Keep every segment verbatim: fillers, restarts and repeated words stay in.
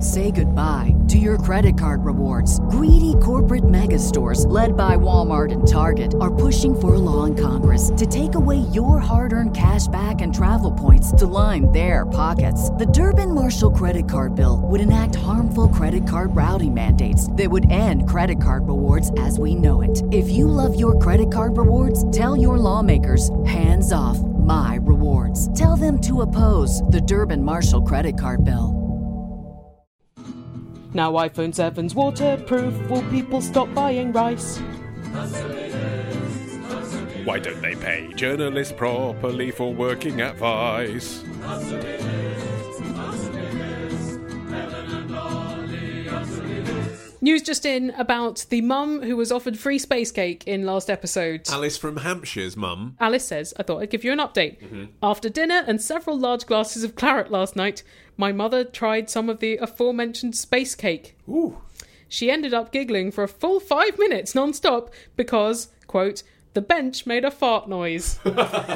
Say goodbye to your credit card rewards. Greedy corporate mega stores, led by Walmart and Target, are pushing for a law in Congress to take away your hard-earned cash back and travel points to line their pockets. The Durbin-Marshall credit card bill would enact harmful credit card routing mandates that would end credit card rewards as we know it. If you love your credit card rewards, tell your lawmakers, hands off my rewards. Tell them to oppose the Durbin-Marshall credit card bill. Now iPhone seven's waterproof. Will people stop buying rice? Why don't they pay journalists properly for working at Vice? News just in about the mum who was offered free space cake in last episode. Alice from Hampshire's mum. Alice says, I thought I'd give you an update. Mm-hmm. After dinner and several large glasses of claret last night, my mother tried some of the aforementioned space cake. Ooh. She ended up giggling for a full five minutes non-stop because, quote, the bench made a fart noise. I'm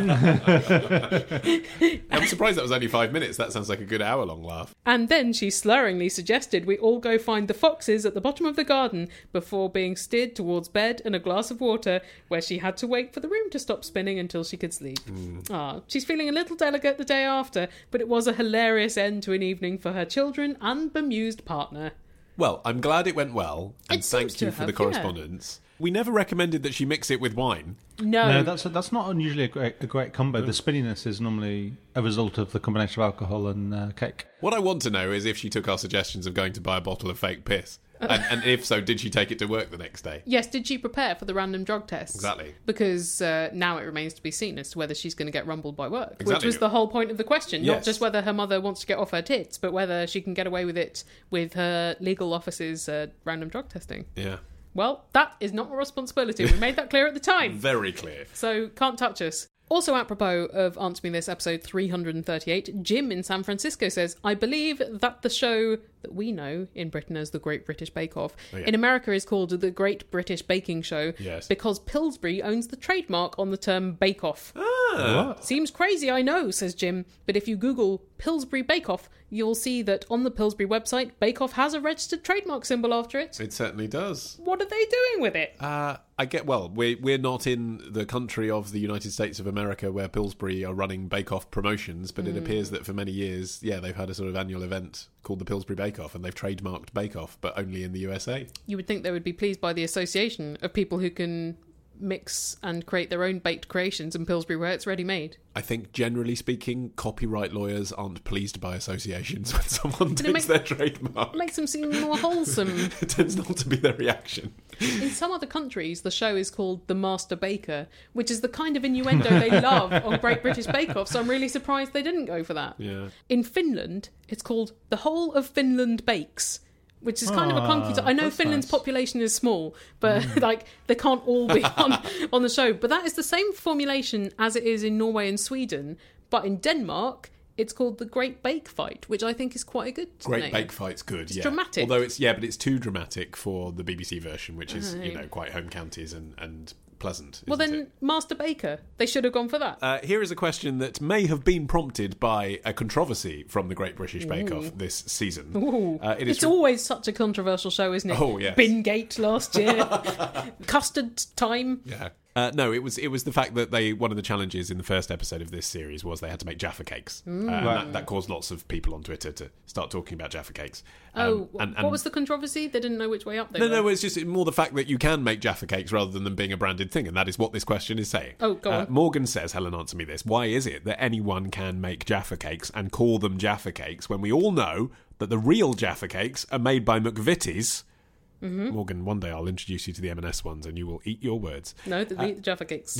surprised that was only five minutes. That sounds like a good hour-long laugh. And then she slurringly suggested we all go find the foxes at the bottom of the garden before being steered towards bed and a glass of water, where she had to wait for the room to stop spinning until she could sleep. Mm. Ah, she's feeling a little delicate the day after, but it was a hilarious end to an evening for her children and bemused partner. Well, I'm glad it went well, and It thank seems to you for have, the correspondence. Yeah. We never recommended that she mix it with wine. No. No, that's that's not unusually a great, a great combo. The spinniness is normally a result of the combination of alcohol and uh, cake. What I want to know is if she took our suggestions of going to buy a bottle of fake piss. And, and if so, did she take it to work the next day? Yes, did she prepare for the random drug tests? Exactly. Because uh, now it remains to be seen as to whether she's going to get rumbled by work. Exactly. Which was the whole point of the question. Yes. Not just whether her mother wants to get off her tits, but whether she can get away with it with her legal office's uh, random drug testing. Yeah. Well, that is not my responsibility. We made that clear at the time. Very clear. So, can't touch us. Also apropos of Answer Me This episode three hundred thirty-eight, Jim in San Francisco says, I believe that the show that we know in Britain as the Great British Bake Off, oh, yeah. in America is called the Great British Baking Show, yes. because Pillsbury owns the trademark on the term Bake Off. Ah. What? Seems crazy, I know, says Jim, but if you Google Pillsbury Bake Off, you'll see that on the Pillsbury website, Bake Off has a registered trademark symbol after it. It certainly does. What are they doing with it? Uh, I get, well, we're, we're not in the country of the United States of America where Pillsbury are running Bake Off promotions, but mm. it appears that for many years, yeah, they've had a sort of annual event called the Pillsbury Bake Off, and they've trademarked Bake Off, but only in the U S A. You would think they would be pleased by the association of people who can mix and create their own baked creations in Pillsbury where it's ready-made. I think, generally speaking, copyright lawyers aren't pleased by associations when someone And takes make, their trademark. It makes them seem more wholesome. It tends not to be their reaction. In some other countries, the show is called The Master Baker, which is the kind of innuendo they love on Great British Bake Off, so I'm really surprised they didn't go for that. Yeah. In Finland, it's called The Whole of Finland Bakes, which is kind ah, of a clunky... T- I know Finland's nice. population is small, but mm. like they can't all be on, on the show. But that is the same formulation as it is in Norway and Sweden, but in Denmark... It's called The Great Bake Fight, which I think is quite a good Great name. Bake Fight's good, it's yeah. dramatic. Although it's, yeah, but it's too dramatic for the B B C version, which is, Right. you know, quite home counties and, and pleasant. Well, then, it? Master Baker. They should have gone for that. Uh, here is a question that may have been prompted by a controversy from the Great British Bake Off this season. Ooh. Uh, it is it's from... always such a controversial show, isn't it? Oh, yes. Bingate last year. Custard time. Yeah. Uh, no, it was it was the fact that they one of the challenges in the first episode of this series was they had to make Jaffa cakes, mm. uh, and that, that caused lots of people on Twitter to start talking about Jaffa cakes. Um, oh, and, and, what was the controversy? They didn't know which way up they no, were. No, no, it's just more the fact that you can make Jaffa cakes rather than them being a branded thing, and that is what this question is saying. Oh, go uh, on. Morgan says, Helen, answer me this. Why is it that anyone can make Jaffa cakes and call them Jaffa cakes when we all know that the real Jaffa cakes are made by McVitie's? Mm-hmm. Morgan, one day I'll introduce you to the M and S ones and you will eat your words. No, the, uh, the Jaffa cakes.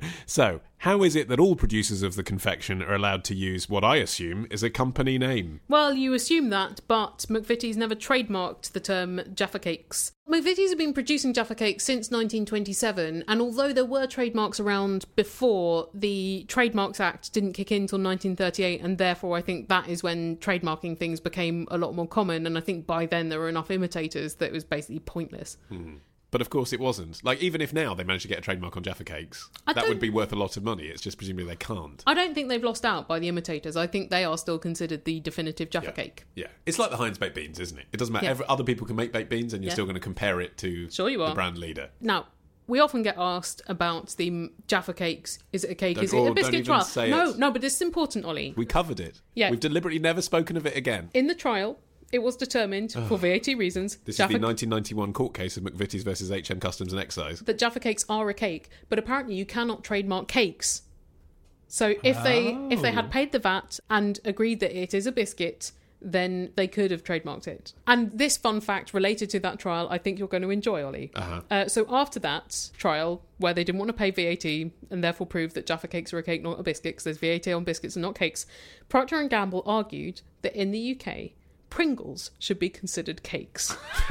So, how is it that all producers of the confection are allowed to use what I assume is a company name? Well, you assume that, but McVitie's never trademarked the term Jaffa Cakes. McVitie's have been producing Jaffa Cakes since nineteen twenty-seven, and although there were trademarks around before, the Trademarks Act didn't kick in until nineteen thirty-eight, and therefore I think that is when trademarking things became a lot more common, and I think by then there were enough imitators that it was basically pointless. Mm. But of course it wasn't. Like, even if now they managed to get a trademark on Jaffa Cakes, I that don't- would be worth a lot of money. It's just presumably they can't. I don't think they've lost out by the imitators. I think they are still considered the definitive Jaffa Yeah. cake. Yeah. It's like the Heinz baked beans, isn't it? It doesn't matter. Yeah. Every, other people can make baked beans and you're Yeah. still going to compare it to Sure you the are. brand leader. Now, we often get asked about the Jaffa Cakes. Is it a cake? Don't- Is it oh, a don't biscuit even trial? say no, it. no, but this is important, Ollie. We covered it. Yeah. We've deliberately never spoken of it again. In the trial, it was determined, for V A T reasons, This Jaffa, is the nineteen ninety-one court case of McVitie's versus H M Customs and Excise. that Jaffa Cakes are a cake, but apparently you cannot trademark cakes. So if they if they had paid the V A T and agreed that it is a biscuit, then they could have trademarked it. And this fun fact related to that trial, I think you're going to enjoy, Ollie. Uh-huh. Uh, so after that trial, where they didn't want to pay V A T and therefore prove that Jaffa Cakes are a cake, not a biscuit, because there's V A T on biscuits and not cakes, Procter and Gamble argued that in the U K, Pringles should be considered cakes.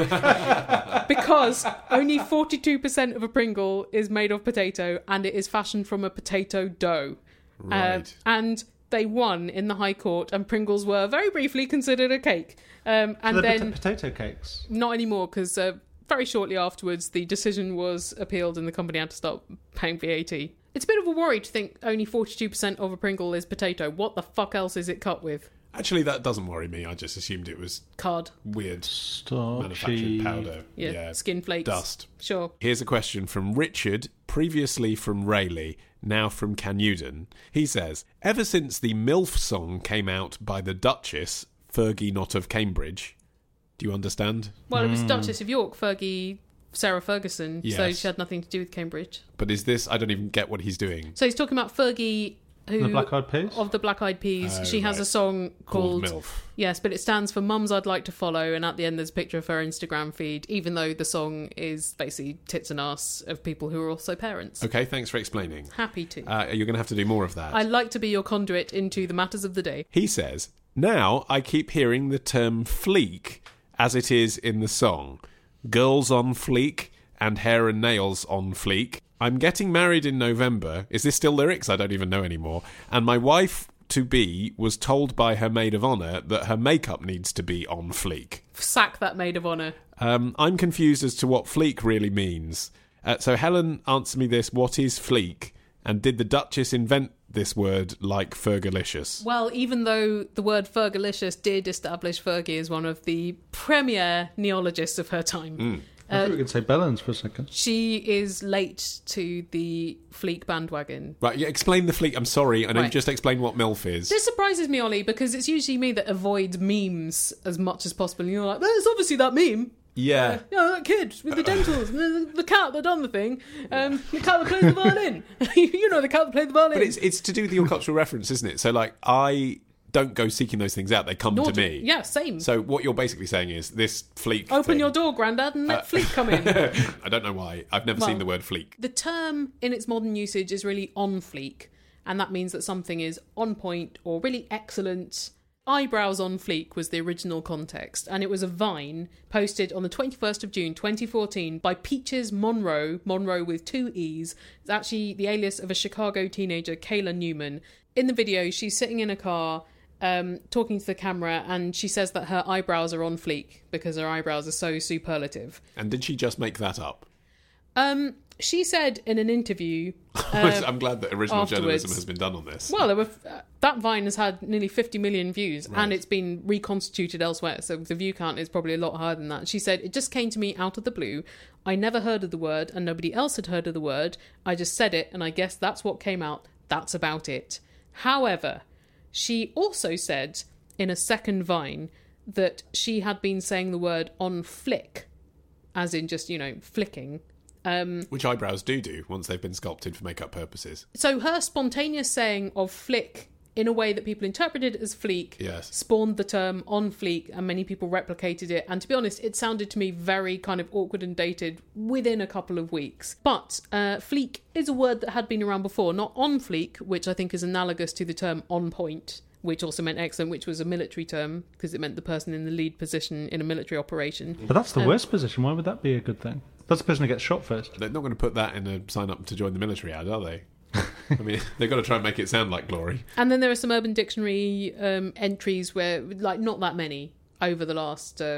Because only forty-two percent of a Pringle is made of potato and it is fashioned from a potato dough. Uh, Right. and they won in the High Court, and Pringles were very briefly considered a cake. Um, and the then, potato cakes. not anymore, because uh, very shortly afterwards, the decision was appealed and the company had to stop paying V A T. It's a bit of a worry to think only forty-two percent of a Pringle is potato. What the fuck else is it cut with? Actually, that doesn't worry me. I just assumed it was Card. weird Starchy manufactured powder. Yeah, skin flakes. Dust. Sure. Here's a question from Richard, previously from Rayleigh, now from Canewdon. He says, ever since the MILF song came out by the Duchess, Fergie not of Cambridge, do you understand? Well, it was Duchess of York, Fergie, Sarah Ferguson, so Yes. she had nothing to do with Cambridge. But is this, I don't even get what he's doing. So he's talking about Fergie, who The Black Eyed Peas? of the Black Eyed Peas. Oh, she has right. a song Called called, MILF. Yes, but it stands for Mums I'd Like to Follow, and at the end there's a picture of her Instagram feed, even though the song is basically tits and ass of people who are also parents. Okay, thanks for explaining. Happy to. Uh, you're going to have to do more of that. I like to be your conduit into the matters of the day. He says, now I keep hearing the term fleek as it is in the song. Girls on fleek and hair and nails on fleek. I'm getting married in November. Is this still lyrics? I don't even know anymore. And my wife to be was told by her maid of honour that her makeup needs to be on fleek. Sack that maid of honour. Um, I'm confused as to what fleek really means. Uh, so Helen, answer me this. What is fleek? And did the Duchess invent this word like Fergalicious? Well, even though the word Fergalicious did establish Fergie as one of the premier neologists of her time, I thought we could say Bellends for a second. she is late to the fleek bandwagon. Right, yeah, explain the fleek. I'm sorry, I know you Right. just explained what MILF is. This surprises me, Ollie, because it's usually me that avoids memes as much as possible. And you're like, there's obviously that meme. Yeah. You know, that kid with the dentals, and the, the cat that done the thing, um, the cat that plays the violin. You know the cat that played the violin. But it's it's to do with your cultural reference, isn't it? So, like, I don't go seeking those things out. They come Nor to do- me. Yeah, same. So what you're basically saying is this fleek Open thing- your door, Grandad, and let Uh, fleek come in. I don't know why. I've never Well- seen the word fleek. The term in its modern usage is really on fleek, and that means that something is on point or really excellent. Eyebrows on fleek was the original context, and it was a Vine posted on the twenty-first of June twenty fourteen by Peaches Monroe, Monroe with two E's. It's actually the alias of a Chicago teenager, Kayla Newman. In the video, she's sitting in a car um, talking to the camera, and she says that her eyebrows are on fleek because her eyebrows are so superlative. And did she just make that up? Um, she said in an interview... uh, I'm glad that original afterwards. journalism has been done on this. Well, there were, uh, that Vine has had nearly fifty million views, Right. and it's been reconstituted elsewhere, so the view count is probably a lot higher than that. She said, it just came to me out of the blue. I never heard of the word, and nobody else had heard of the word. I just said it, and I guess that's what came out. That's about it. However, she also said in a second Vine that she had been saying the word on flick, as in just, you know, flicking. Um, Which eyebrows do do once they've been sculpted for makeup purposes. So her spontaneous saying of flick in a way that people interpreted as fleek Yes. spawned the term on fleek, and many people replicated it. And to be honest, it sounded to me very kind of awkward and dated within a couple of weeks. But uh, fleek is a word that had been around before, not on fleek, which I think is analogous to the term on point, which also meant excellent, which was a military term because it meant the person in the lead position in a military operation. But that's the Um, worst position. Why would that be a good thing? That's the person who gets shot first. They're not going to put that in a sign up to join the military ad, are they? I mean, they've got to try and make it sound like glory. And then there are some Urban Dictionary um, entries where, like, not that many over the last um,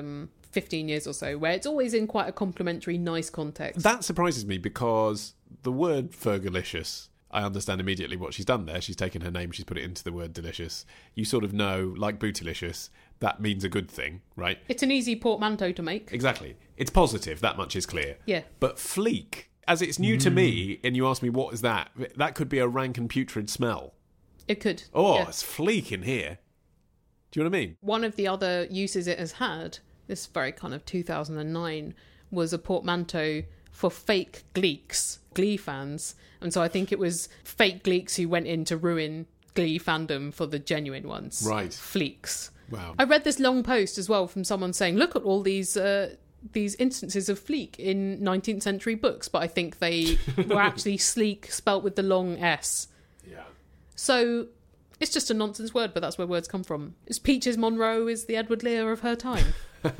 fifteen years or so, where it's always in quite a complimentary, nice context. That surprises me because the word Fergalicious, I understand immediately what she's done there. She's taken her name, she's put it into the word delicious. You sort of know, like Bootylicious, that means a good thing, right? It's an easy portmanteau to make. Exactly. It's positive, that much is clear. Yeah. But Fleek, as it's new mm. to me, and you ask me what is that, that could be a rank and putrid smell. It could. Oh, yeah. It's Fleek in here. Do you know what I mean? One of the other uses it has had, this very kind of two thousand nine, was a portmanteau for fake Gleeks, Glee fans. And so I think it was fake Gleeks who went in to ruin Glee fandom for the genuine ones. Right. Fleeks. Wow. I read this long post as well from someone saying, look at all these uh, these instances of Fleek in nineteenth century books, but I think they were actually sleek, spelt with the long S. Yeah. So it's just a nonsense word, but that's where words come from. It's Peaches Monroe is the Edward Lear of her time.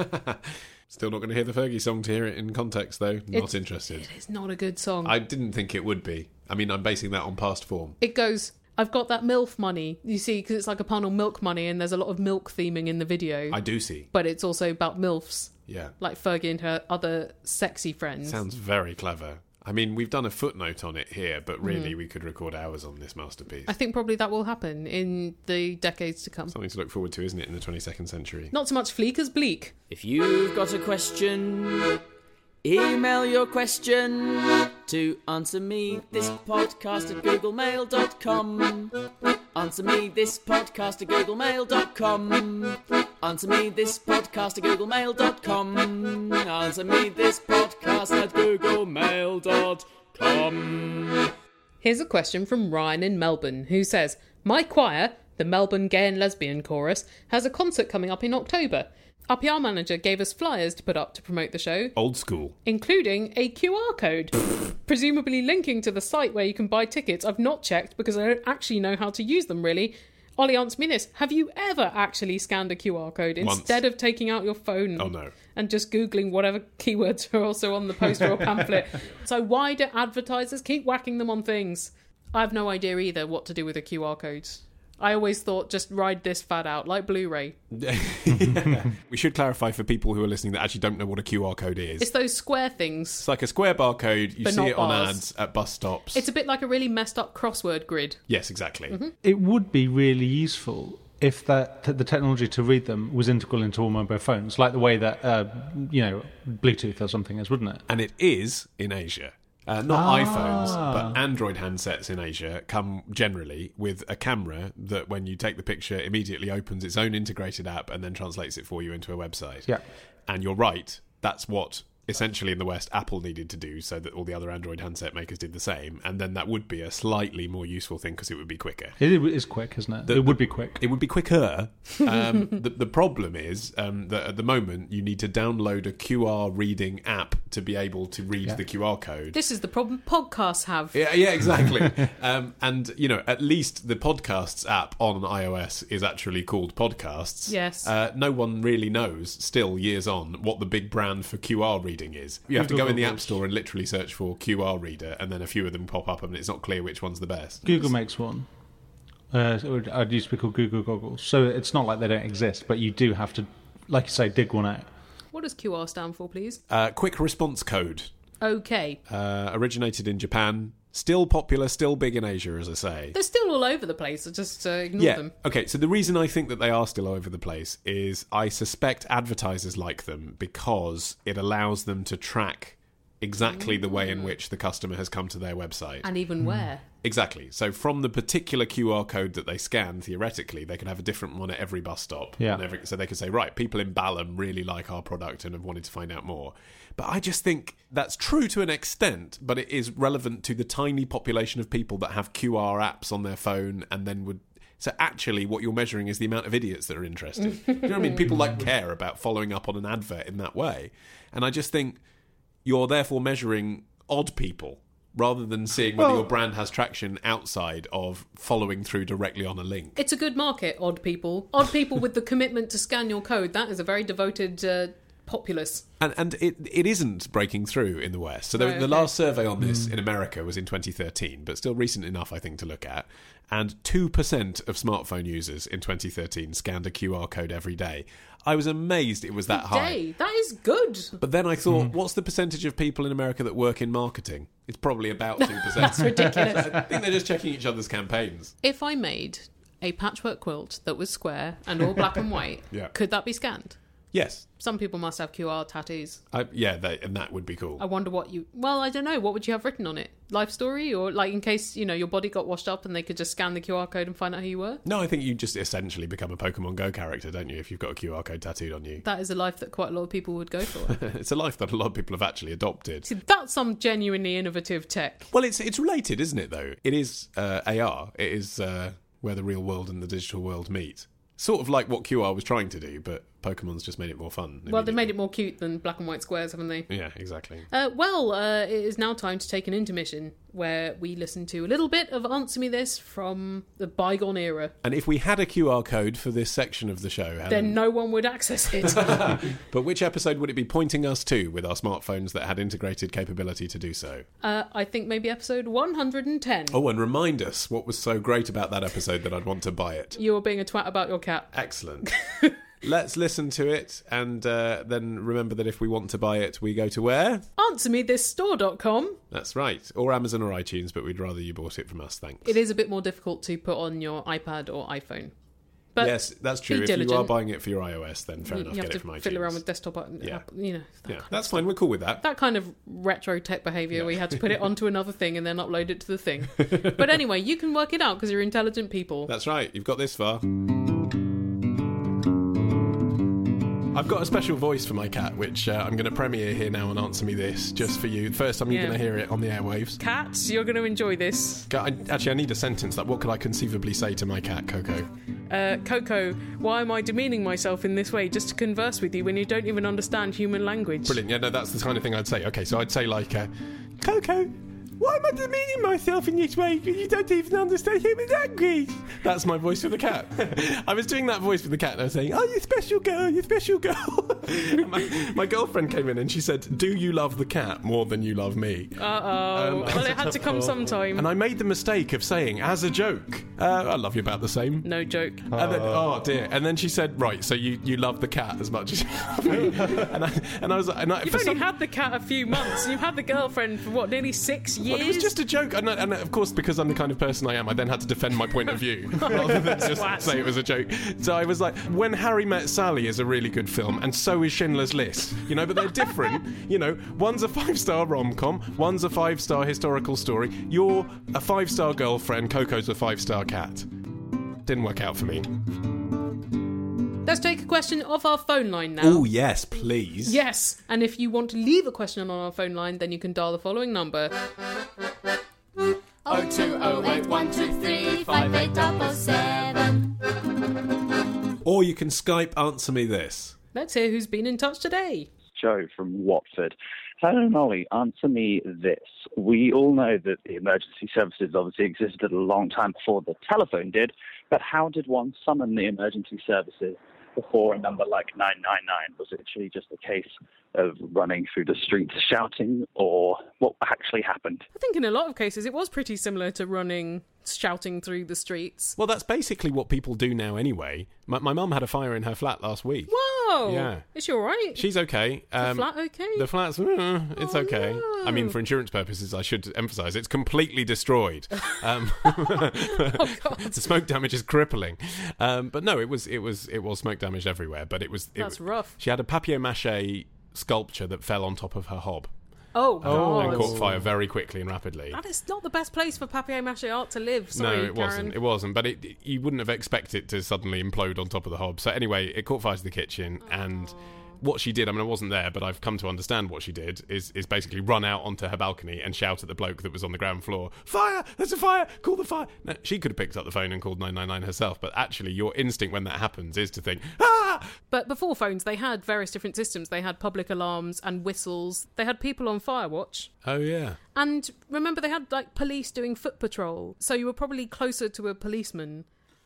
Still not going to hear the Fergie song to hear it in context, though. Not it's, interested. It is not a good song. I didn't think it would be. I mean, I'm basing that on past form. It goes, I've got that MILF money. You see, because it's like a pun on milk money, and there's a lot of milk theming in the video. I do see. But it's also about MILFs. Yeah. Like Fergie and her other sexy friends. Sounds very clever. I mean, we've done a footnote on it here, but really mm. we could record hours on this masterpiece. I think probably that will happen in the decades to come. Something to look forward to, isn't it, in the twenty-second century? Not so much Fleek as Bleak. If you've got a question, email your question to answer me this podcast at googlemail dot com. Answer me this podcast at googlemail dot com. Answer me this podcast at googlemail dot com. Answer me this podcast at googlemail dot com. Here's a question from Ryan in Melbourne, who says, my choir, the Melbourne Gay and Lesbian Chorus, has a concert coming up in October. Our P R manager gave us flyers to put up to promote the show. Old school. Including a Q R code, presumably linking to the site where you can buy tickets. I've not checked because I don't actually know how to use them, really. Ollie, answer me this. Have you ever actually scanned a Q R code instead Once. of taking out your phone Oh, no. and just Googling whatever keywords are also on the poster or pamphlet? So why do advertisers keep whacking them on things? I have no idea either what to do with a Q R code. I always thought just ride this fad out, like Blu-ray. We should clarify for people who are listening that actually don't know what a Q R code is. It's those square things. It's like a square barcode. You But see not it on bars. ads at bus stops. It's a bit like a really messed up crossword grid. Yes, exactly. Mm-hmm. It would be really useful if that the technology to read them was integral into all mobile phones, like the way that uh, you know Bluetooth or something is, wouldn't it? And it is in Asia. Uh, not Ah. iPhones, but Android handsets in Asia come generally with a camera that when you take the picture immediately opens its own integrated app and then translates it for you into a website. Yeah. And you're right, that's what essentially in the West Apple needed to do so that all the other Android handset makers did the same. And then that would be a slightly more useful thing because it would be quicker. It is quick, isn't it? The- it would be quick. It would be quicker. Um, the, the problem is um, that at the moment you need to download a Q R reading app to be able to read Yeah. the Q R code. This is the problem podcasts have. Yeah, yeah, exactly. um, and, you know, at least the Podcasts app on iOS is actually called Podcasts. Yes. Uh, no one really knows, still years on, what the big brand for Q R reading is. You have to go in the App Store and literally search for Q R reader, and then a few of them pop up, and it's not clear which one's the best. Google makes one. Uh, it would- I'd used to be called Google Goggles. So it's not like they don't exist, but you do have to, like you say, dig one out. What does Q R stand for, please? Uh, quick response code. Okay. Uh, originated in Japan. Still popular, still big in Asia, as I say. They're still all over the place, so just uh, ignore Yeah. them. Okay, so the reason I think that they are still all over the place is I suspect advertisers like them because it allows them to track exactly the way in which the customer has come to their website. And even where. Exactly. So from the particular Q R code that they scan, theoretically, they could have a different one at every bus stop. Yeah. And every, so they could say, right, people in Balham really like our product and have wanted to find out more. But I just think that's true to an extent, but it is relevant to the tiny population of people that have Q R apps on their phone and then would... So actually what you're measuring is the amount of idiots that are interested. You know what I mean? People like care about following up on an advert in that way. And I just think you're therefore measuring odd people rather than seeing whether Well- your brand has traction outside of following through directly on a link. It's a good market, odd people. Odd people with the commitment to scan your code. That is a very devoted uh, populous. And and it it isn't breaking through in the West. So the, Right, okay. the last survey on this in America was in twenty thirteen, but still recent enough, I think, to look at. And two percent of smartphone users in twenty thirteen scanned a Q R code every day. I was amazed it was that high. Day. That is good. But then I thought, what's the percentage of people in America that work in marketing? It's probably about two percent. That's ridiculous. I think they're just checking each other's campaigns. If I made a patchwork quilt that was square and all black and white, Yeah. could that be scanned? Yes. Some people must have Q R tattoos. I, yeah, they, and that would be cool. I wonder what you... Well, I don't know. What would you have written on it? Life story? Or, like, in case, you know, your body got washed up and they could just scan the Q R code and find out who you were? No, I think you just essentially become a Pokemon Go character, don't you, if you've got a Q R code tattooed on you. That is a life that quite a lot of people would go for. It's a life that a lot of people have actually adopted. See, that's some genuinely innovative tech. Well, it's it's related, isn't it, though? It is uh, A R. It is uh, where the real world and the digital world meet. Sort of like what Q R was trying to do, but Pokemon's just made it more fun. Well, they made it more cute than black and white squares, haven't they? Yeah, exactly. Uh, well, uh, it is now time to take an intermission where we listen to a little bit of Answer Me This from the bygone era. And if we had a Q R code for this section of the show, Helen, Then no one would access it. but which episode would it be pointing us to with our smartphones that had integrated capability to do so? uh, I think maybe episode one hundred ten. Oh, and remind us what was so great about that episode that I'd want to buy it. You were being a twat about your cat. Excellent. Let's listen to it, and uh, then remember that if we want to buy it, we go to where? answer me this store dot com. That's right. Or Amazon or iTunes, but we'd rather you bought it from us, thanks. It is a bit more difficult to put on your iPad or iPhone. But yes, that's true. be If diligent. you are buying it for your iOS, then fair you, enough, you get have it from to iTunes. fiddle around with desktop, Yeah. app, you know. That, Yeah, kind of that's stuff. fine. We're cool with that. That kind of retro tech behaviour where you had to put it onto another thing and then upload it to the thing. But anyway, you can work it out because you're intelligent people. That's right. You've got this far. I've got a special voice for my cat, which uh, I'm going to premiere here now and Answer Me This, just for you. First time you're Yeah. going to hear it on the airwaves. Cats, you're going to enjoy this. Ca- I, actually, I need a sentence. Like, what could I conceivably say to my cat, Coco? Uh, Coco, why am I demeaning myself in this way just to converse with you when you don't even understand human language? Brilliant. Yeah, no, that's the kind of thing I'd say. Okay, so I'd say like, uh, Coco, why am I demeaning myself in this way when you don't even understand human language? That's my voice for the cat. I was doing that voice for the cat and I was saying, oh, you special girl, you special girl. my, my girlfriend came in and she said, do you love the cat more than you love me? Uh-oh. well, it had to come sometime. And I made the mistake of saying, as a joke, uh, I love you about the same. No joke. And then, oh dear! And then she said, "Right, so you, you love the cat as much as you love me." and I and I was like, and I, You've for only some- had the cat a few months. You've had the girlfriend for, what, nearly six years? Well, it was just a joke, and, I, and of course, because I'm the kind of person I am, I then had to defend my point of view rather than just Twat. say it was a joke. So I was like, "When Harry Met Sally" is a really good film, and so is Schindler's List. You know, but they're different. You know, one's a five-star rom-com, one's a five-star historical story. You're a five-star girlfriend. Coco's a five-star cat. Didn't work out for me. Let's take a question off our phone line now. Oh yes, please. Yes, and if you want to leave a question on our phone line, then you can dial the following number. oh two oh eight one two three five eight double seven. Or you can Skype Answer Me This. Let's hear who's been in touch today. Joe from Watford. Hello, and Ollie. Answer me this. We all know that the emergency services obviously existed a long time before the telephone did, but how did one summon the emergency services before a number like nine nine nine? Was it actually just a case of running through the streets shouting, or what actually happened? I think in a lot of cases it was pretty similar to running, shouting through the streets. Well, that's basically what people do now anyway. My, my mum had a fire in her flat last week. Whoa! Yeah. Is she alright? She's okay. the Um, flat okay? The flat's, uh, it's Oh, okay. no. I mean, for insurance purposes, I should emphasise, it's completely destroyed. Um, Oh, God. the smoke damage is crippling. Um, but no, it was it was it was smoke damage everywhere. But it was it That's was, rough. She had a papier-mâché sculpture that fell on top of her hob Oh, God. and caught fire very quickly and rapidly. That is not the best place for papier-mâché art to live. Sorry, no, it Karen. wasn't. It wasn't. But it, you wouldn't have expected it to suddenly implode on top of the hob. So anyway, it caught fire to the kitchen, and what she did, I mean, I wasn't there, but I've come to understand what she did, is is basically run out onto her balcony and shout at the bloke that was on the ground floor, "Fire! There's a fire! Call the fire!" Now, she could have picked up the phone and called nine nine nine herself, but actually your instinct when that happens is to think, "Ah!" But before phones, they had various different systems. They had public alarms and whistles. They had people on fire watch. Oh, yeah. And remember, they had like police doing foot patrol. So you were probably closer to a policeman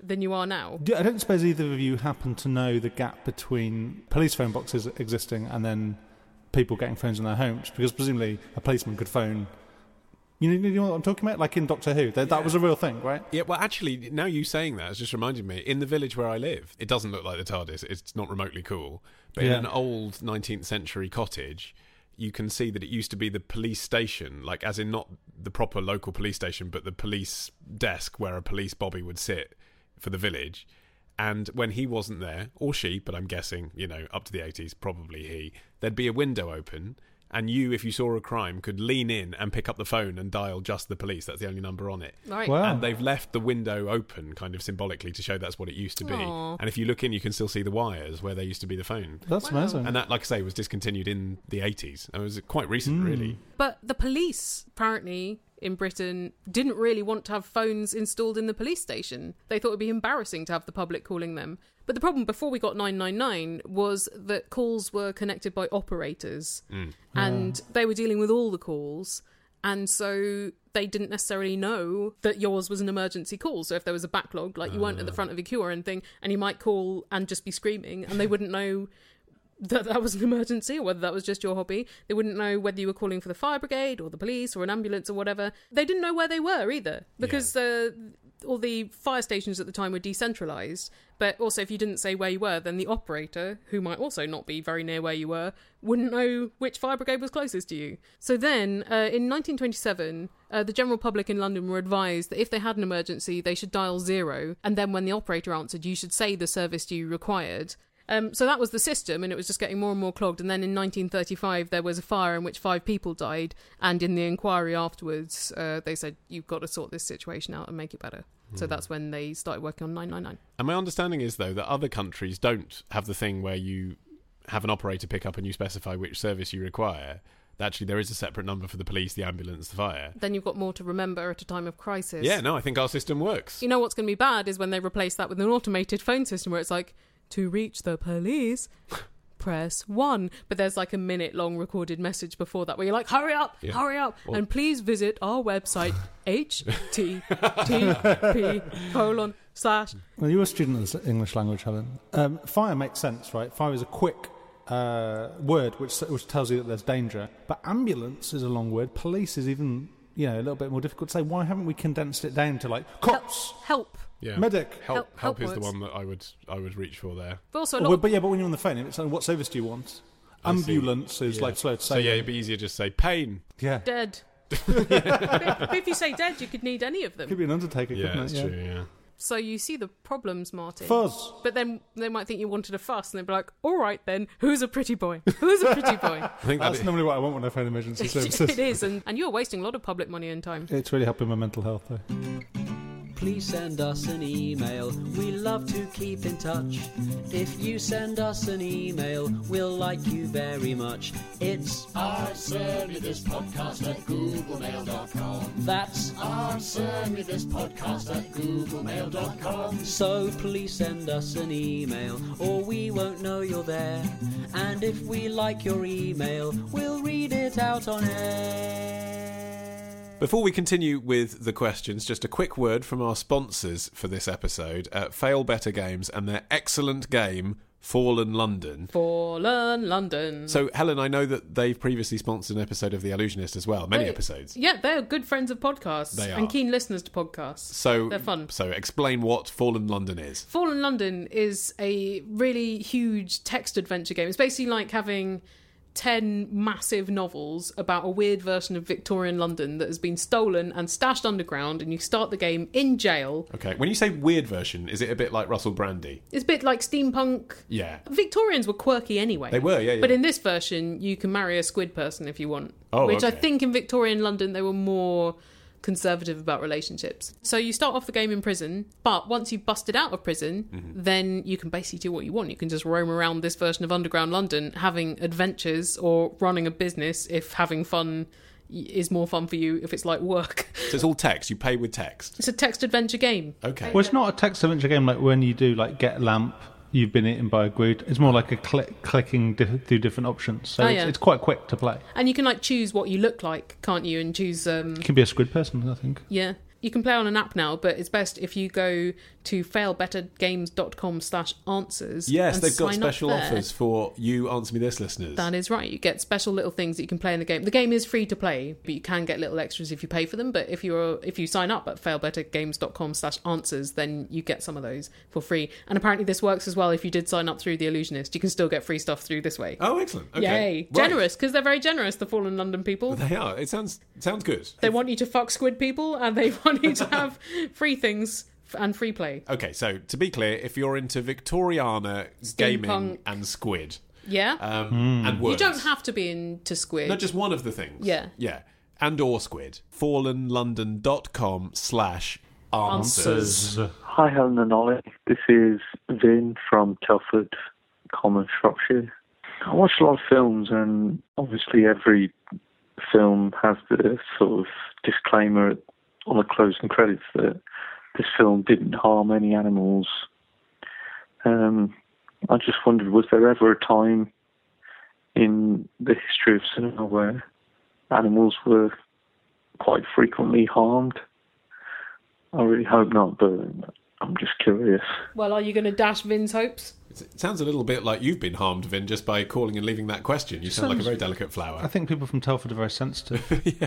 than you are now. Do- I don't suppose either of you happen to know the gap between police phone boxes existing and then people getting phones in their homes, because presumably a policeman could phone. You know, you know what I'm talking about? Like in Doctor Who, that, that was a real thing, right? Yeah, well, actually, now you saying that has just reminded me. In the village where I live, it doesn't look like the TARDIS. It's not remotely cool. But Yeah. in an old nineteenth century cottage, you can see that it used to be the police station, like as in not the proper local police station, but the police desk where a police bobby would sit for the village. And when he wasn't there, or she, but I'm guessing, you know, up to the eighties, probably he, there'd be a window open, and you, if you saw a crime, could lean in and pick up the phone and dial just the police. That's the only number on it. Right. Wow. And they've left the window open kind of symbolically to show that's what it used to be. Aw. And if you look in, you can still see the wires where there used to be the phone. That's amazing. And that, like I say, was discontinued in the eighties. It was quite recent, Hmm. really. But the police, apparently, in Britain, didn't really want to have phones installed in the police station. They thought it would be embarrassing to have the public calling them. But the problem before we got nine nine nine was that calls were connected by operators. And they were dealing with all the calls. And so they didn't necessarily know that yours was an emergency call. So if there was a backlog, like you weren't at the front of a queue or anything, and you might call and just be screaming, and they wouldn't know that that was an emergency or whether that was just your hobby. They wouldn't know whether you were calling for the fire brigade or the police or an ambulance or whatever. They didn't know where they were either, because uh, all the fire stations at the time were decentralised. But also, if you didn't say where you were, then the operator, who might also not be very near where you were, wouldn't know which fire brigade was closest to you. So then, uh, in nineteen twenty-seven, uh, the general public in London were advised that if they had an emergency, they should dial zero, and then when the operator answered, you should say the service you required. Um, so that was the system, and it was just getting more and more clogged. And then in nineteen thirty-five, there was a fire in which five people died, and in the inquiry afterwards, uh, they said, you've got to sort this situation out and make it better. So that's when they started working on nine nine nine. And my understanding is, though, that other countries don't have the thing where you have an operator pick up and you specify which service you require. Actually, there is a separate number for the police, the ambulance, the fire. Then you've got more to remember at a time of crisis. Yeah, no, I think our system works. You know what's going to be bad is when they replace that with an automated phone system where it's like, to reach the police, press one. But there's like a minute long recorded message before that where you're like, hurry up, Yeah. hurry up, Or- and please visit our website, H T T P colon slash. Well, you're a student of English language, Helen. Um, fire makes sense, right? Fire is a quick uh, word which which tells you that there's danger. But ambulance is a long word. Police is even, you know, a little bit more difficult to say. Why haven't we condensed it down to like cops, Help. Yeah. medic? Help, Help- help, help is the works. one that I would I would reach for there. But also a Oh, lot well, of- but yeah, but when you're on the phone, it's like, what service do you want? I see. Ambulance is Yeah. like slow to say. So yeah, it'd be easier just say pain. yeah. dead. But if you say dead, you could need any of them. Could be an undertaker, Yeah, couldn't that's it? Yeah. true. Yeah. So you see the problems, Martin. Fuzz. But then they might think you wanted a fuss, and they'd be like, all right then, who's a pretty boy? Who's a pretty boy? I think That's that normally what I want when I phone emergency services. It is, and, and you're wasting a lot of public money and time. It's really helping my mental health, though. Please send us an email. We love to keep in touch. If you send us an email, we'll like you very much. It's Answer me this podcast at googlemail dot com. that's Answer me this podcast at googlemail dot com. so please send us an email or we won't know you're there. And if we like your email, we'll read it out on air. Before we continue with the questions, just a quick word from our sponsors for this episode, uh, Fail Better Games and their excellent game, Fallen London. Fallen London. So, Helen, I know that they've previously sponsored an episode of The Illusionist as well, many They- episodes. Yeah, they're good friends of podcasts. They And are. keen listeners to podcasts. So, They're fun. So, explain what Fallen London is. Fallen London is a really huge text adventure game. It's basically like having ten massive novels about a weird version of Victorian London that has been stolen and stashed underground, and you start the game in jail. Okay, when you say weird version, is it a bit like Russell Brandy? It's a bit like steampunk. Yeah. Victorians were quirky anyway. They were, yeah, yeah. But in this version, you can marry a squid person if you want. Oh, Which I okay. think in Victorian London, they were more conservative about relationships. So you start off the game in prison, but once you've busted out of prison, Mm-hmm. then you can basically do what you want. You can just roam around this version of underground London, having adventures or running a business if having fun y- is more fun for you if it's like work. So it's all text. You pay with text. It's a text adventure game. Okay. Well, it's not a text adventure game like when you do like get lamp, you've been eaten by a Groot. It's more like a click, clicking di- through different options. So Oh, it's, yeah. it's quite quick to play. And you can like choose what you look like, can't you? And choose, um, You can be a squid person, I think. yeah. you can play on an app now, but it's best if you go to failbettergames.com slash answers. Yes, and they've got sign special up there. offers for you Answer Me This listeners. That is right. You get special little things that you can play in the game. The game is free to play, but you can get little extras if you pay for them. But if you're if you sign up at failbettergames.com slash answers, then you get some of those for free. And apparently this works as well if you did sign up through The Illusionist. You can still get free stuff through this way. Oh, excellent. Okay. Yay. Right. Generous, because they're very generous, the Fallen London people. They are. It sounds sounds good. They want you to fuck squid people, and they want you to have free things and free play. Okay, so to be clear, if you're into Victoriana gaming Steampunk. and squid, Yeah? um, and words, You don't have to be into squid. not just one of the things. Yeah. yeah, and or squid. fallenlondon.com slash answers. Hi, Helen and Ollie. This is Vin from Telford, Common, Shropshire. I watch a lot of films, and obviously every film has the sort of disclaimer on the closing credits that this film didn't harm any animals. Um, I just wondered, was there ever a time in the history of cinema where animals were quite frequently harmed? I really hope not, but I'm just curious. Well, are you going to dash Vin's hopes? It sounds a little bit like you've been harmed, Vin, just by calling and leaving that question. You sound like a very delicate flower. I think people from Telford are very sensitive. yeah.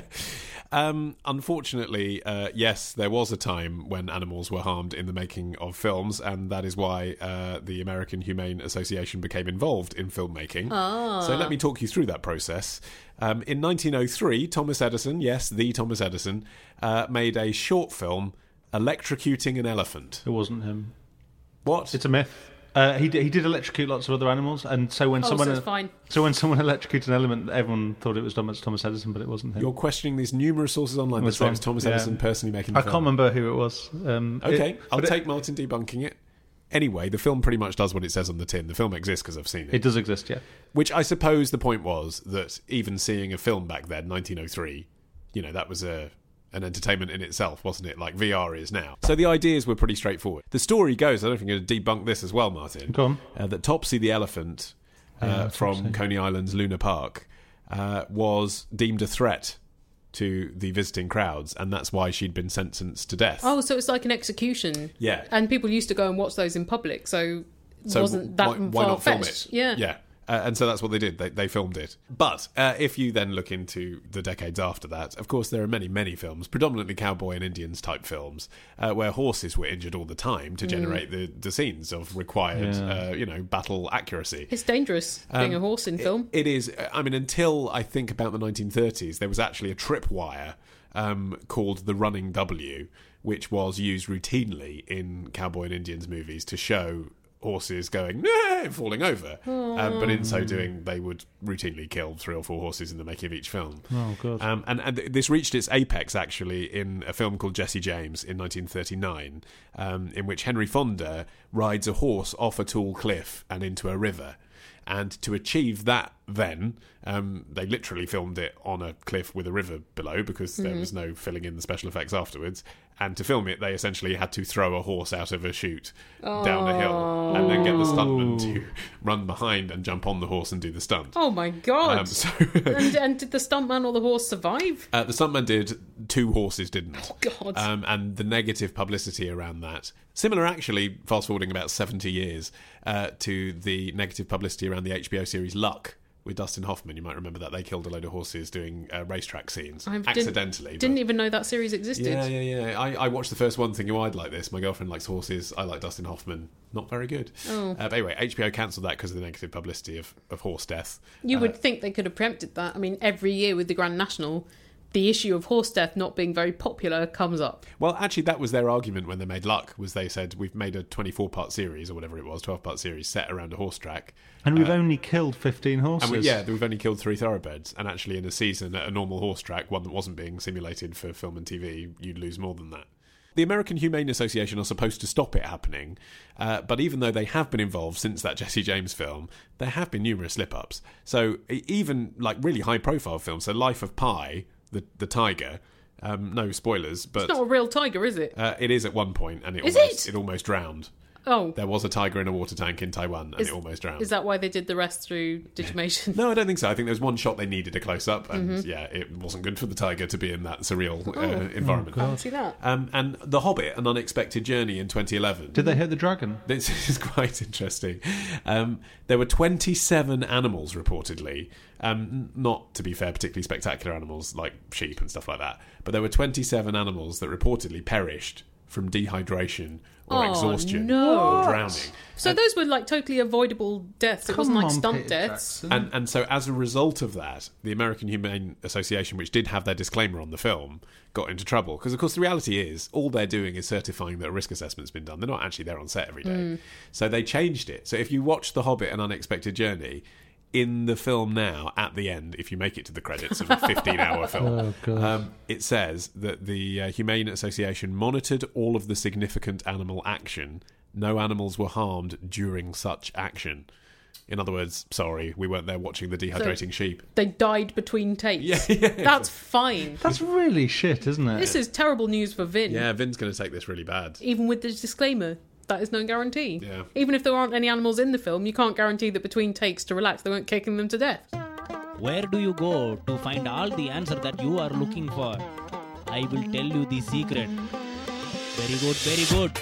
Um, unfortunately, uh, yes, there was a time when animals were harmed in the making of films, and that is why uh, the American Humane Association became involved in filmmaking. Ah. So let me talk you through that process. Um, in nineteen oh three, Thomas Edison, yes, the Thomas Edison, uh, made a short film, Electrocuting an Elephant. It wasn't him. What? It's a myth. Uh, he did, he did electrocute lots of other animals, and so when Oh, someone so it's fine. so when someone electrocuted an element, everyone thought it was Thomas Thomas Edison, but it wasn't him. You're questioning these numerous sources online that That's say it wrong. was Thomas Yeah. Edison personally making the I film. can't remember who it was. Um, Okay, it- I'll but it- take Martin debunking it. Anyway, the film pretty much does what it says on the tin. The film exists because I've seen it. It does exist, yeah. Which I suppose the point was that even seeing a film back then, nineteen oh three, you know, that was a an entertainment in itself, wasn't it? Like V R is now. So the ideas were pretty straightforward. The story goes, I don't think I'm going to debunk this as well, Martin. Go on. Uh, that Topsy the elephant uh, Yeah, from Topsy. Coney Island's Luna Park uh, was deemed a threat to the visiting crowds, and that's why she'd been sentenced to death. Oh, so it's like an execution. Yeah. And people used to go and watch those in public, so it So wasn't that why, why not film far-fetched. it? Yeah. Yeah. Uh, and so that's what they did. They, they filmed it. But uh, if you then look into the decades after that, of course, there are many, many films, predominantly cowboy and Indians type films, uh, where horses were injured all the time to generate the, the scenes of required, Yeah. uh, you know, battle accuracy. It's dangerous being Um, a horse in it- film. It is. I mean, until I think about the nineteen thirties, there was actually a tripwire um, called the Running W, which was used routinely in cowboy and Indians movies to show horses going, nah, falling over. Um, but in so doing, they would routinely kill three or four horses in the making of each film. Oh, God. Um, and, and this reached its apex, actually, in a film called Jesse James in nineteen thirty-nine, um, in which Henry Fonda rides a horse off a tall cliff and into a river. And to achieve that then, um, they literally filmed it on a cliff with a river below because there was no filling in the special effects afterwards. And to film it, they essentially had to throw a horse out of a chute down a hill and then get the stuntman to run behind and jump on the horse and do the stunt. Oh my god! Um, so and, and did the stuntman or the horse survive? uh, the stuntman did, two horses didn't. Oh god! Um, and the negative publicity around that. Similar, actually, fast forwarding about seventy years uh, to the negative publicity around the H B O series Luck with Dustin Hoffman. You might remember that they killed a load of horses doing uh, racetrack scenes I didn't- accidentally. Didn't but- even know that series existed. Yeah, yeah, yeah. I, I watched the first one thinking, oh, I'd like this. My girlfriend likes horses. I like Dustin Hoffman. Not very good. Oh. Uh, but anyway, H B O cancelled that because of the negative publicity of, of horse death. You Uh, would think they could have preempted that. I mean, every year with the Grand National, the issue of horse death not being very popular comes up. Well, actually, that was their argument when they made Luck, was they said, we've made a twenty-four part series, or whatever it was, twelve-part series, set around a horse track. And we've only killed fifteen horses. And we, yeah, we've only killed three thoroughbreds. And actually, in a season at a normal horse track, one that wasn't being simulated for film and T V, you'd lose more than that. The American Humane Association are supposed to stop it happening, uh, but even though they have been involved since that Jesse James film, there have been numerous slip-ups. So e- even like really high-profile films, so Life of Pi, the the tiger, um, no spoilers, but It's not a real tiger, is it? uh, it is at one point, and it Is almost it? it almost drowned. Oh. There was a tiger in a water tank in Taiwan, and Is- it almost drowned. Is that why they did the rest through digimation? No, I don't think so. I think there was one shot they needed a close-up, and Mhm. yeah, it wasn't good for the tiger to be in that surreal uh, Oh. environment. Oh, God. Fancy that. Um, and The Hobbit, An Unexpected Journey in twenty eleven. Did they hit the dragon? This is quite interesting. Um, there were twenty-seven animals reportedly. Um, not, to be fair, particularly spectacular animals like sheep and stuff like that. But there were twenty-seven animals that reportedly perished from dehydration or Oh, exhaustion no. or drowning. So those were like totally avoidable deaths. It wasn't like stunt deaths. And and so as a result of that, the American Humane Association, which did have their disclaimer on the film, got into trouble. Because, of course, the reality is all they're doing is certifying that a risk assessment's been done. They're not actually there on set every day. Mm. So they changed it. So if you watch The Hobbit, An Unexpected Journey, in the film now, at the end, if you make it to the credits of a fifteen-hour film, Oh, God. um, it says that the uh, Humane Association monitored all of the significant animal action. No animals were harmed during such action. In other words, sorry, we weren't there watching the dehydrating So- sheep. They died between takes. Yeah, yeah. That's fine. That's really shit, isn't it? This is terrible news for Vin. Yeah, Vin's going to take this really bad. Even with the disclaimer, that is no guarantee. Yeah. Even if there aren't any animals in the film, you can't guarantee that between takes to relax, they weren't kicking them to death. Where do you go to find all the answer that you are looking for? I will tell you the secret. Very good, very good.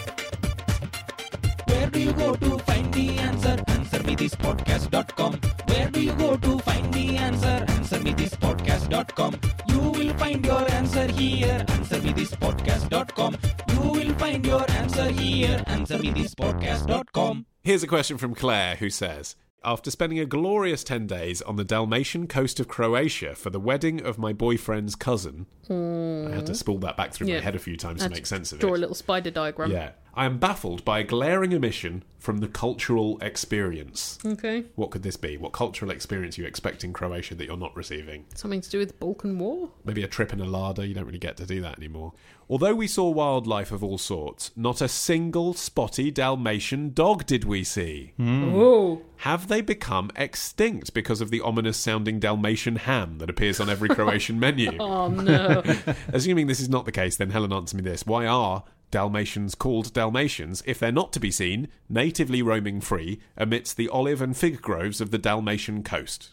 Where do you go to find the answer? Answer me this podcast dot com. Where do you go to find the answer? Answer me this podcast dot com. You will find your answer here. Answer me this podcast dot com. You will find your answer here. Answer me this podcast dot com. Here's a question from Claire, who says, after spending a glorious ten days on the Dalmatian coast of Croatia for the wedding of my boyfriend's cousin, Mm. I had to spool that back through Yeah. my head a few times to Had make to sense of Draw it. a little spider diagram. Yeah. I am baffled by a glaring omission from the cultural experience. Okay. What could this be? What cultural experience you expect in Croatia that you're not receiving? Something to do with the Balkan War? Maybe a trip in a larder. You don't really get to do that anymore. Although we saw wildlife of all sorts, not a single spotty Dalmatian dog did we see. Whoa. Have they become extinct because of the ominous-sounding Dalmatian ham that appears on every Croatian menu? Oh, no. Assuming this is not the case, then Helen, answer me this. Why are Dalmatians called Dalmatians if they're not to be seen, natively roaming free, amidst the olive and fig groves of the Dalmatian coast?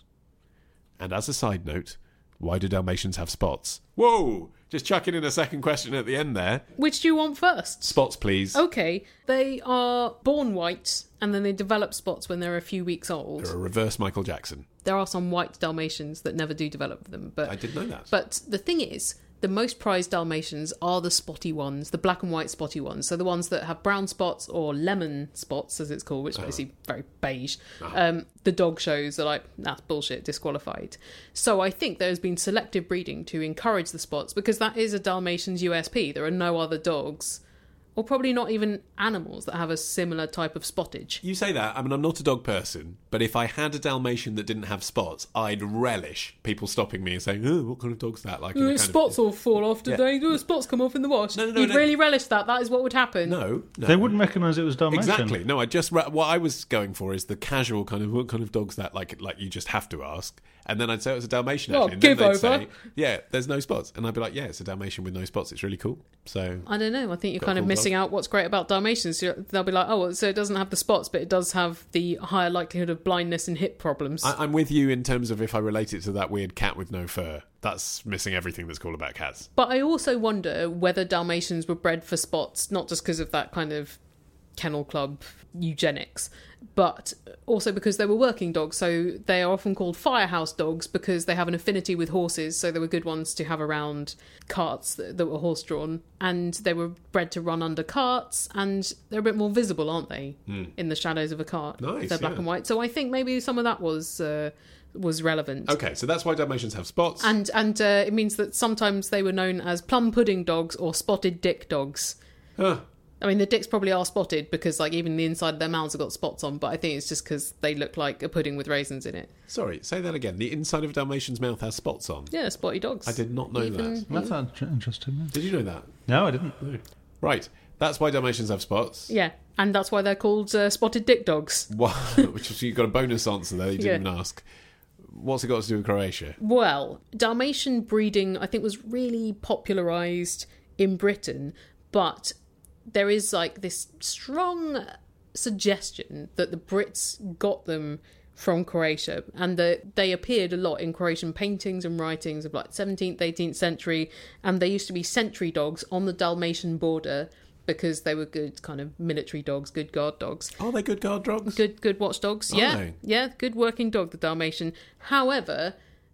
And as a side note, why do Dalmatians have spots? Whoa! Just chucking in a second question at the end there. Which do you want first? Spots, please. Okay. They are born white, and then they develop spots when they're a few weeks old. They're a reverse Michael Jackson. There are some white Dalmatians that never do develop them. But I did know that. But the thing is, the most prized Dalmatians are the spotty ones, the black and white spotty ones. So the ones that have brown spots or lemon spots, as it's called, which is basically very beige. Um, the dog shows are like, that's bullshit, disqualified. So I think there's been selective breeding to encourage the spots because that is a Dalmatian's U S P. There are no other dogs, or probably not even animals, that have a similar type of spottage. You say that, I mean, I'm not a dog person, but if I had a Dalmatian that didn't have spots, I'd relish people stopping me and saying, oh, what kind of dog's that? Like, in a Uh, kind of- spots all fall off today. Oh, spots come off in the wash. No, no, no, You'd no. really relish that. That is what would happen. No, no. They wouldn't recognise it was Dalmatian. Exactly. No, I just what I was going for is the casual kind of what kind of dog's that? Like, like you just have to ask, and then I'd say it was a Dalmatian. Oh, Actually, and then give they'd over. say, yeah, there's no spots, and I'd be like, yeah, it's a Dalmatian with no spots. It's really cool. So I don't know. I think you're Got kind a of cool missing dog. out what's great about Dalmatians. You're- They'll be like, oh, well, so it doesn't have the spots, but it does have the higher likelihood of blindness and hip problems. I, I'm with you in terms of if I relate it to that weird cat with no fur. That's missing everything that's cool about cats. But I also wonder whether Dalmatians were bred for spots, not just because of that kind of kennel club eugenics, but also because they were working dogs. So they are often called firehouse dogs because they have an affinity with horses. So they were good ones to have around carts that, that were horse drawn, and they were bred to run under carts, and they're a bit more visible, aren't they, Hmm. in the shadows of a cart? Nice, They're black yeah. and white. So I think maybe some of that was uh, was relevant. Okay, so that's why Dalmatians have spots. And and uh, it means that sometimes they were known as plum pudding dogs or spotted dick dogs. Huh. I mean, the dicks probably are spotted because, like, even the inside of their mouths have got spots on, but I think it's just because they look like a pudding with raisins in it. Sorry, say that again. The inside of a Dalmatian's mouth has spots on. Yeah, spotty dogs. I did not know Even- that. That's int- interesting. yeah. Did you know that? No, I didn't. No. Right. That's why Dalmatians have spots. Yeah, and that's why they're called uh, spotted dick dogs. Wow, which is, you got a bonus answer there. You didn't Yeah. even ask. What's it got to do with Croatia? Well, Dalmatian breeding, I think, was really popularised in Britain, but there is like this strong suggestion that the Brits got them from Croatia, and that they appeared a lot in Croatian paintings and writings of like seventeenth, eighteenth century, and they used to be sentry dogs on the Dalmatian border because they were good kind of military dogs, good guard dogs. Are they good guard dogs? Good, good watchdogs. Are Yeah, they? yeah, good working dog, the Dalmatian. However,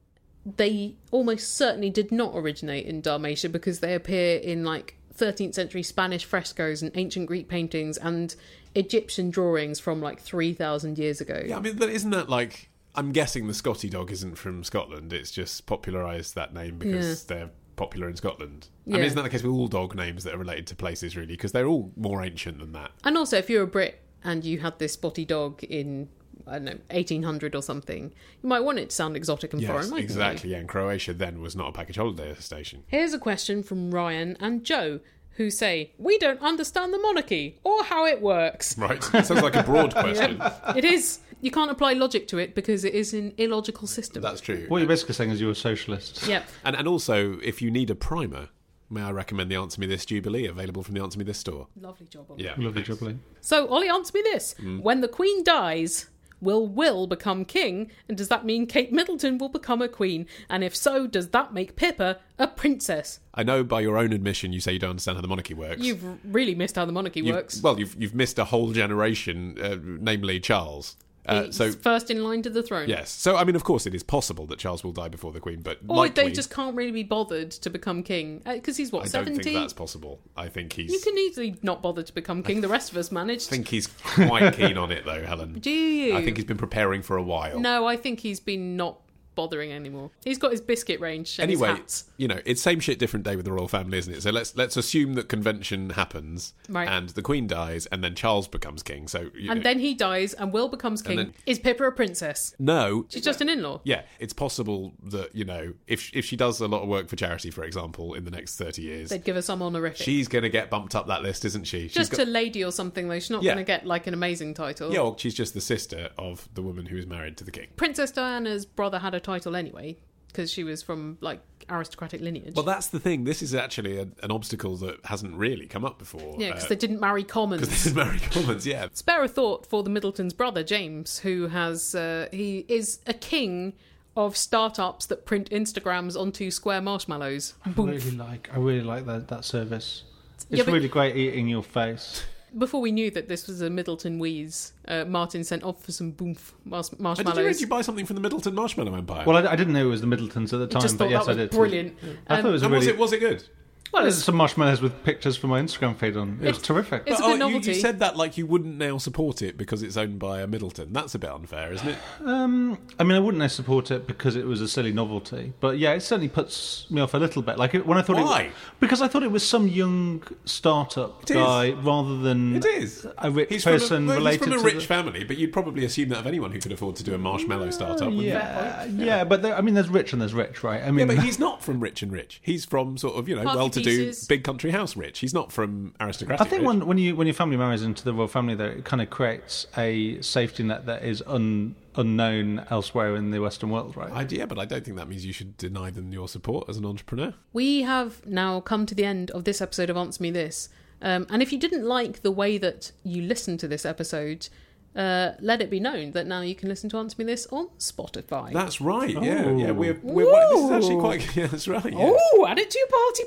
they almost certainly did not originate in Dalmatia because they appear in like thirteenth century Spanish frescoes and ancient Greek paintings and Egyptian drawings from like three thousand years ago. Yeah, I mean, but isn't that like... I'm guessing the Scotty dog isn't from Scotland. It's just popularised that name because Yeah. they're popular in Scotland. I Yeah. mean, isn't that the case with all dog names that are related to places, really? Because they're all more ancient than that. And also, if you're a Brit and you had this spotty dog in, I don't know, eighteen hundred or something, you might want it to sound exotic and foreign, Yes, mightn't exactly. you? Yeah, and Croatia then was not a package holiday station. Here's a question from Ryan and Joe, who say, we don't understand the monarchy or how it works. Right. Sounds like a broad question. It is. You can't apply logic to it because it is an illogical system. That's true. What you're basically saying is you're a socialist. Yep. And and also, if you need a primer, may I recommend the Answer Me This Jubilee, available from the Answer Me This store. Lovely job, Ollie. Yeah. Lovely jubbly. So, Ollie, answer me this. Mm. When the Queen dies, will Will become king? And does that mean Kate Middleton will become a queen? And if so, does that make Pippa a princess? I know by your own admission you say you don't understand how the monarchy works. You've really missed how the monarchy You've- works. Well, you've you've missed a whole generation, uh, namely Charles. Uh, He's so first in line to the throne. yes, so I mean, of course, it is possible that Charles will die before the Queen, but Or likely, they just can't really be bothered to become king. Because he's, what, I seventy? don't think that's possible. I think he's. You can easily not bother to become king. The rest of us managed. I think he's quite keen on it, though, Helen. Do you? I think he's been preparing for a while. No, I think he's been not bothering anymore. He's got his biscuit range and Anyway, his hats. you know, it's same shit, different day with the royal family, isn't it? So let's let's assume that convention happens, Right. and the Queen dies, and then Charles becomes king. So you And know, then he dies and Will becomes king. then- Is Pippa a princess? no, She's just an in-law. yeah, it's possible that you know if if she does a lot of work for charity, for example, in the next thirty years, They'd give her some honorific. she's going to get bumped up that list, isn't she? She's just got- a lady or something, though. She's not Yeah. going to get, like, an amazing title. yeah, well, she's just the sister of the woman who is married to the king. Princess Diana's brother had a title anyway, because she was from, like, aristocratic lineage. Well, that's the thing. This is actually a, an obstacle that hasn't really come up before. yeah, because uh, they didn't marry commons. Because this is Mary Commons, yeah. Spare a thought for the Middleton's brother, James, who has uh, he is a king of startups that print Instagrams onto square marshmallows. I Boom. really like. I really like that that service. It's Yeah, but- really great eating your face. Before we knew that this was a Middleton wheeze, uh, Martin sent off for some boomf marsh- Oh, did, marshmallows. you, did you buy something from the Middleton Marshmallow Empire? Well, I, I didn't know it was the Middletons at the time, just but thought yes, that I was did. brilliant. I thought it was a and really. was it was it good? Well, There's it's, some marshmallows with pictures from my Instagram feed on. It was It's- terrific. it's a But, good oh, you- novelty. You, said that like you wouldn't now support it because it's owned by a Middleton. That's a bit unfair, isn't it? Um, I mean, I wouldn't have support it because it was a silly novelty, but yeah, it certainly puts me off a little bit. Like it, when I thought, Why? it, because I thought it was some young startup It is. guy rather than It is. a rich He's person from a, well, related he's from a to rich the- family, but you'd probably assume that of anyone who could afford to do a marshmallow startup. wouldn't you? Yeah, yeah, but there, I mean, there's rich and there's rich, right? I Yeah, mean, but he's not from rich and rich. He's from sort of, you know, Party well-to-do, pieces. big country house rich. He's not from aristocratic I think rich. when when you when your family marries into the royal family, though, it kind of creates a safety net that is un, unknown elsewhere in the Western world, right? I, yeah, but I don't think that means you should deny them your support as an entrepreneur. we have now come to the end of this episode of Answer Me This. Um, and if you didn't like the way that you listened to this episode, uh, let it be known that now you can listen to Answer Me This on Spotify. That's right. Yeah, Oh. yeah. We're, we're this is actually quite. Yeah, that's right. Yeah. Oh, add it to your party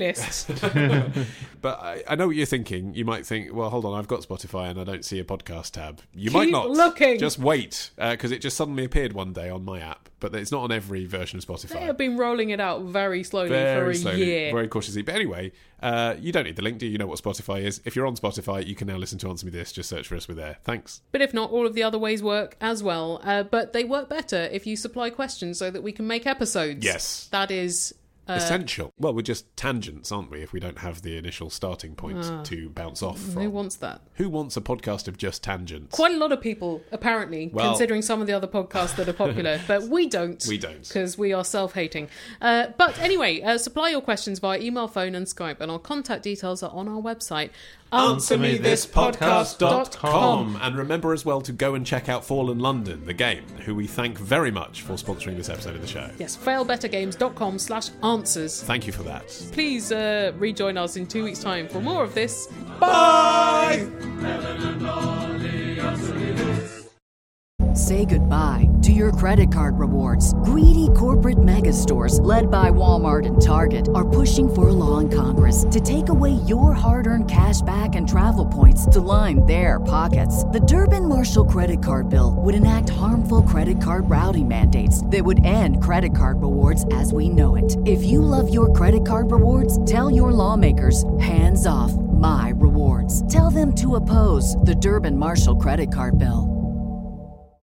playlist. But I, I know what you're thinking. You might think, well, hold on, I've got Spotify and I don't see a podcast tab. You might Keep not. looking. Just wait, because it just suddenly appeared one day on my app. But it's not on every version of They Spotify. have been rolling it out very slowly Very for a slowly, year. very cautiously. But anyway, uh, you don't need the link, do you? You know what Spotify is. If you're on Spotify, you can now listen to Answer Me This. Just search for us. We're there. Thanks. But if not, all of the other ways work as well. Uh, but they work better if you supply questions so that we can make episodes. Yes. That is... Uh, Essential. Well, we're just tangents, aren't we, if we don't have the initial starting point Ah. to bounce off from. who wants that? Who wants a podcast of just tangents? Quite a lot of people, apparently, Well- considering some of the other podcasts that are popular. But we don't. We don't. Because we are self-hating. Uh, but anyway, uh, supply your questions via email, phone and Skype. And our contact details are on our website. answer me this podcast dot com. And remember as well to go and check out Fallen London, the game, who we thank very much for sponsoring this episode of the show. Yes, failbettergames.com slash answers. Thank you for that. Please uh, rejoin us in two weeks' time for more of this. Bye! Helen and Ollie. Say goodbye to your credit card rewards. Greedy corporate mega stores, led by Walmart and Target, are pushing for a law in Congress to take away your hard-earned cash back and travel points to line their pockets. The Durbin-Marshall credit card bill would enact harmful credit card routing mandates that would end credit card rewards as we know it. If you love your credit card rewards, tell your lawmakers, hands off my rewards. Tell them to oppose the Durbin-Marshall credit card bill.